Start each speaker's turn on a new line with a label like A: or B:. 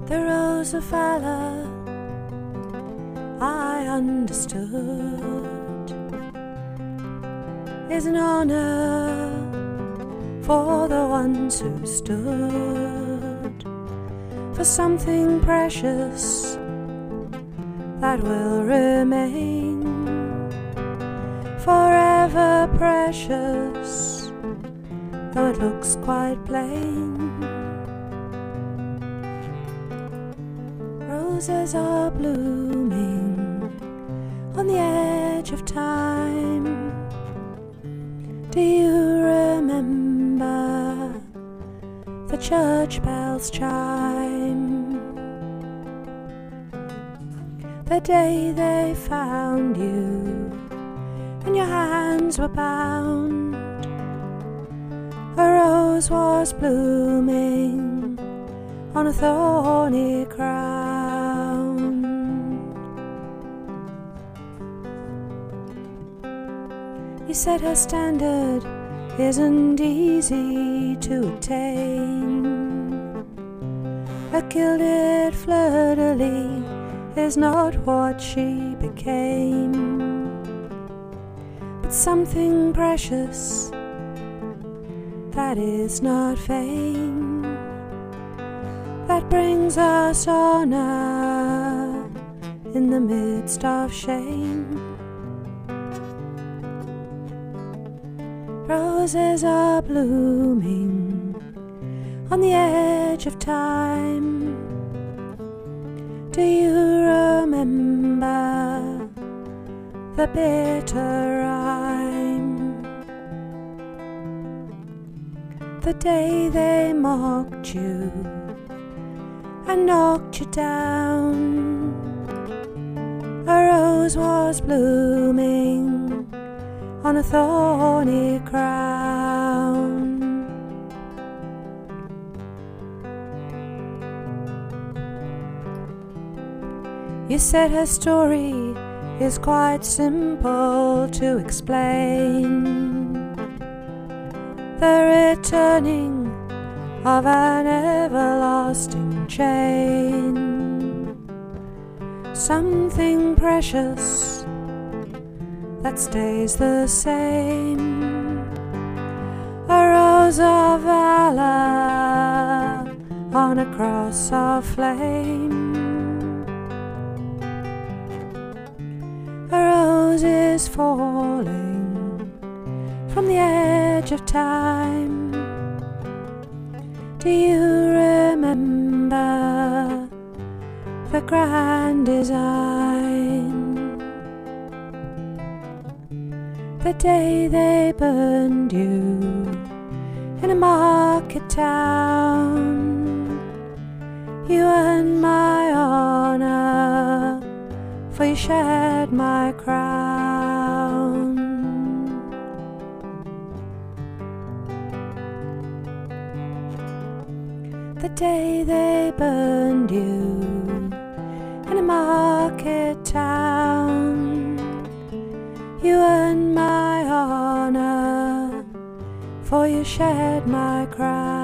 A: The rose of valor I understood is an honor for the ones who stood for something precious that will remain forever precious, though it looks quite plain. Roses are blooming on the edge of time. Do you remember the church bells chime? The day they found you and your hands were bound, a rose was blooming on a thorny crown. You said her standard isn't easy to attain. A gilded fleur-de-lis is not what she became, but something precious that is not fame, that brings us honor in the midst of shame. Roses are blooming on the edge of time. Do you remember the bitter rhyme? The day they mocked you and knocked you down, a rose was blooming on a thorny crown. You said her story is quite simple to explain, the returning of an everlasting chain, something precious that stays the same, a rose of valor on a cross of flame. A rose is falling from the edge of time. Do you remember the grand design? The day they burned you in a market town, you earned my honor, for you shared my crown. The day they burned you in a market town, you earned my honor, for you shared my crown.